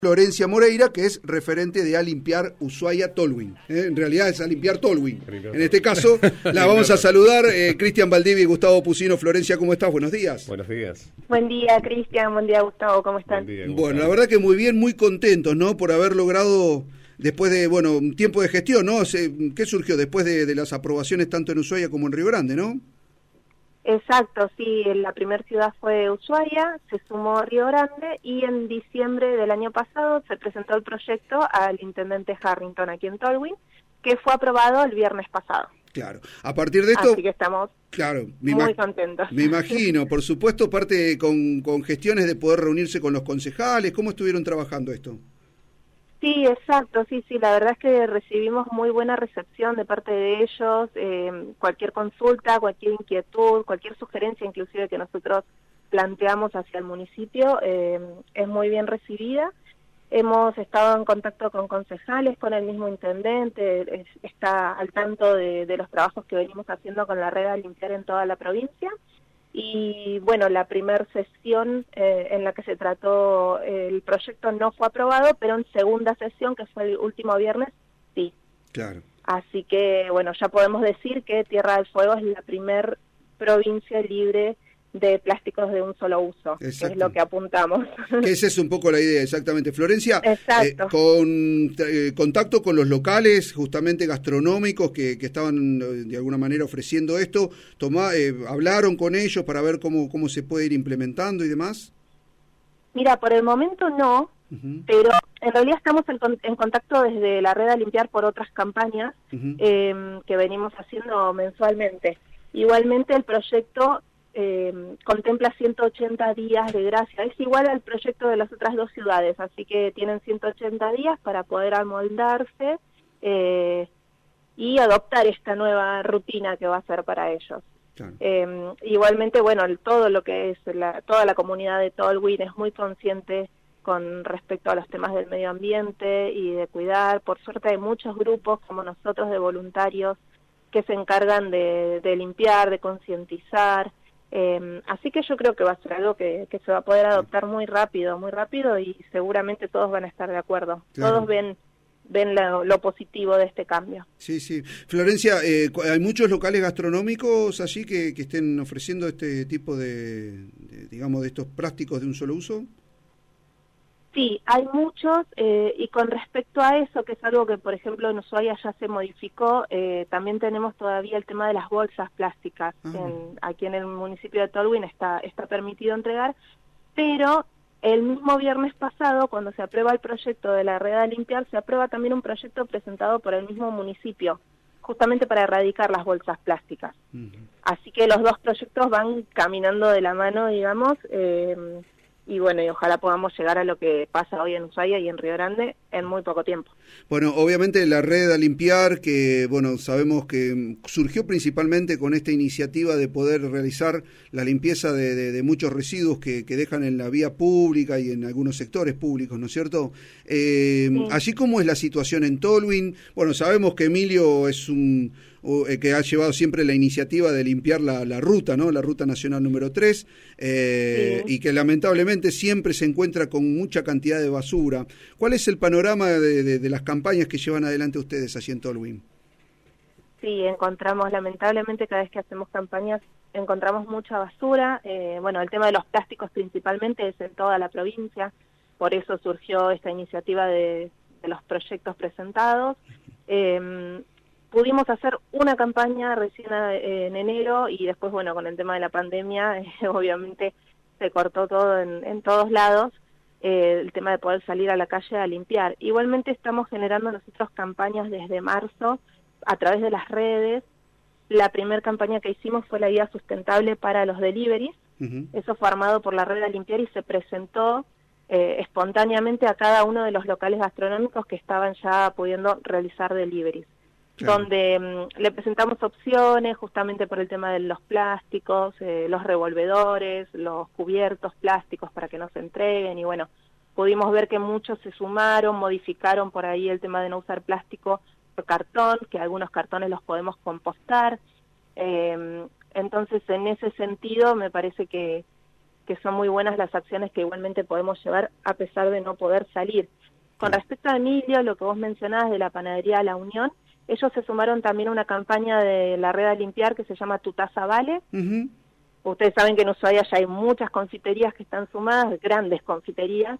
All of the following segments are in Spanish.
Florencia Moreira, que es referente de A Limpiar Ushuaia Tolwyn. En realidad es A Limpiar Tolwyn. En este caso, la vamos a saludar. Cristian Valdivia y Gustavo Pusino. Florencia, ¿cómo estás? Buenos días. Buenos días. Buen día, Cristian. Buen día, Gustavo. ¿Cómo están? Buen día, bueno, la verdad que muy bien, muy contentos, ¿no? Por haber logrado, después de, un tiempo de gestión, ¿no? ¿Qué surgió después de las aprobaciones tanto en Ushuaia como en Río Grande, no? Exacto, sí, la primera ciudad fue Ushuaia, se sumó Río Grande y en diciembre del año pasado se presentó el proyecto al intendente Harrington aquí en Tolwyn, que fue aprobado el viernes pasado. Claro, a partir de esto... Así que estamos muy contentos. Me imagino, por supuesto, parte con gestiones de poder reunirse con los concejales. ¿Cómo estuvieron trabajando esto? Sí, exacto, sí, la verdad es que recibimos muy buena recepción de parte de ellos, cualquier consulta, cualquier inquietud, cualquier sugerencia inclusive que nosotros planteamos hacia el municipio es muy bien recibida. Hemos estado en contacto con concejales, con el mismo intendente, está al tanto de los trabajos que venimos haciendo con la red A Limpiar en toda la provincia. Y bueno, la primera sesión en la que se trató el proyecto no fue aprobado, pero en segunda sesión, que fue el último viernes, sí. Claro. Así que bueno, ya podemos decir que Tierra del Fuego es la primer provincia libre de plásticos de un solo uso, que es lo que apuntamos. Que esa es un poco la idea, exactamente. Florencia, con contacto con los locales, justamente gastronómicos, que estaban de alguna manera ofreciendo esto, ¿hablaron con ellos para ver cómo se puede ir implementando y demás? Mira, por el momento no, pero en realidad estamos en contacto desde la red A Limpiar por otras campañas que venimos haciendo mensualmente. Igualmente el proyecto contempla 180 días de gracia, es igual al proyecto de las otras dos ciudades, así que tienen 180 días para poder amoldarse y adoptar esta nueva rutina que va a ser para ellos. Claro. Igualmente, bueno, todo lo que es toda la comunidad de Tolwyn es muy consciente con respecto a los temas del medio ambiente y de cuidar. Por suerte hay muchos grupos como nosotros de voluntarios que se encargan de limpiar, de concientizar. Así que yo creo que va a ser algo que se va a poder adoptar muy rápido y seguramente todos van a estar de acuerdo. Claro. Todos ven lo positivo de este cambio. Sí. Florencia, ¿hay muchos locales gastronómicos allí que estén ofreciendo este tipo de estos plásticos de un solo uso? Sí, hay muchos, y con respecto a eso, que es algo que, por ejemplo, en Ushuaia ya se modificó, también tenemos todavía el tema de las bolsas plásticas. Aquí en el municipio de Tolwyn está permitido entregar, pero el mismo viernes pasado, cuando se aprueba el proyecto de la red A Limpiar, se aprueba también un proyecto presentado por el mismo municipio, justamente para erradicar las bolsas plásticas. Así que los dos proyectos van caminando de la mano, digamos, y bueno, y ojalá podamos llegar a lo que pasa hoy en Ushuaia y en Río Grande en muy poco tiempo. Bueno, obviamente la red A Limpiar, que sabemos que surgió principalmente con esta iniciativa de poder realizar la limpieza de muchos residuos que dejan en la vía pública y en algunos sectores públicos, ¿no es cierto? Sí. Allí, ¿cómo es la situación en Tolwyn? Bueno, sabemos que Emilio es que ha llevado siempre la iniciativa de limpiar la ruta, ¿no? La ruta nacional número 3, sí. Y que lamentablemente siempre se encuentra con mucha cantidad de basura. ¿Cuál es el panorama de las campañas que llevan adelante ustedes allí en Tolwyn? Sí, lamentablemente cada vez que hacemos campañas encontramos mucha basura. El tema de los plásticos principalmente es en toda la provincia, por eso surgió esta iniciativa de los proyectos presentados. Pudimos hacer una campaña recién en enero y después, con el tema de la pandemia, obviamente se cortó todo en todos lados, el tema de poder salir a la calle a limpiar. Igualmente estamos generando nosotros campañas desde marzo a través de las redes. La primera campaña que hicimos fue la guía sustentable para los deliveries. Eso fue armado por la red A Limpiar y se presentó espontáneamente a cada uno de los locales gastronómicos que estaban ya pudiendo realizar deliveries. Claro. Donde le presentamos opciones justamente por el tema de los plásticos, los revolvedores, los cubiertos plásticos para que no se entreguen y pudimos ver que muchos se sumaron, modificaron por ahí el tema de no usar plástico por cartón, que algunos cartones los podemos compostar. Entonces, en ese sentido, me parece que que son muy buenas las acciones que igualmente podemos llevar a pesar de no poder salir. Con respecto a Emilio, lo que vos mencionabas de la panadería La Unión, ellos se sumaron también a una campaña de la red a limpiar que se llama Tu Taza Vale. Ustedes saben que en Ushuaia ya hay muchas confiterías que están sumadas, grandes confiterías,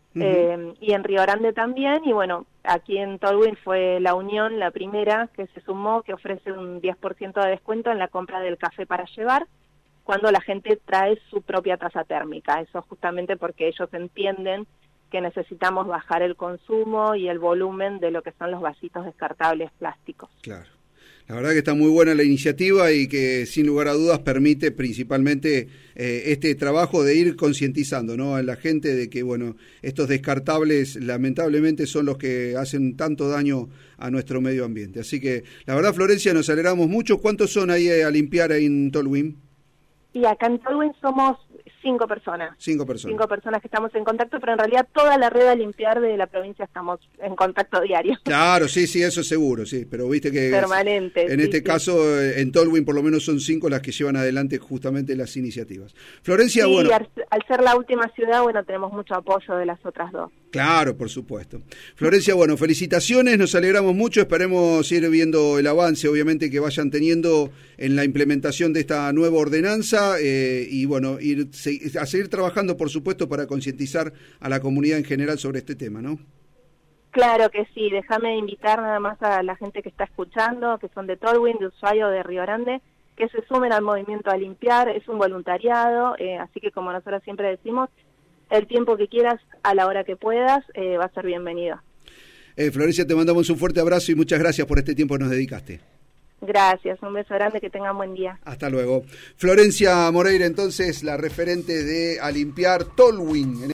y en Río Grande también, y bueno, aquí en Tolwyn fue La Unión la primera que se sumó, que ofrece un 10% de descuento en la compra del café para llevar, cuando la gente trae su propia taza térmica. Eso justamente porque ellos entienden que necesitamos bajar el consumo y el volumen de lo que son los vasitos descartables plásticos. Claro. La verdad que está muy buena la iniciativa y que sin lugar a dudas permite principalmente este trabajo de ir concientizando, ¿no?, a la gente de que, bueno, estos descartables lamentablemente son los que hacen tanto daño a nuestro medio ambiente. Así que la verdad, Florencia, nos alegramos mucho. ¿Cuántos son ahí a limpiar ahí en Tolwyn? Y acá en Tolwyn somos 5 personas. 5 personas. 5 personas que estamos en contacto, pero en realidad toda la red a limpiar de la provincia estamos en contacto diario. Claro, sí, eso seguro, sí, pero viste que permanente. En este caso, en Tolwyn por lo menos son 5 las que llevan adelante justamente las iniciativas. Florencia, sí, bueno. Al ser la última ciudad, bueno, tenemos mucho apoyo de las otras 2. Claro, por supuesto. Florencia, bueno, felicitaciones, nos alegramos mucho, esperemos ir viendo el avance, obviamente, que vayan teniendo en la implementación de esta nueva ordenanza y, bueno, a seguir trabajando, por supuesto, para concientizar a la comunidad en general sobre este tema, ¿no? Claro que sí, déjame invitar nada más a la gente que está escuchando, que son de Tolwyn, de Ushuaia o de Río Grande, que se sumen al movimiento a limpiar. Es un voluntariado, así que como nosotros siempre decimos, el tiempo que quieras, a la hora que puedas, va a ser bienvenido. Florencia, te mandamos un fuerte abrazo y muchas gracias por este tiempo que nos dedicaste. Gracias, un beso grande, que tengan buen día. Hasta luego. Florencia Moreira, entonces, la referente de A Limpiar Tolwyn.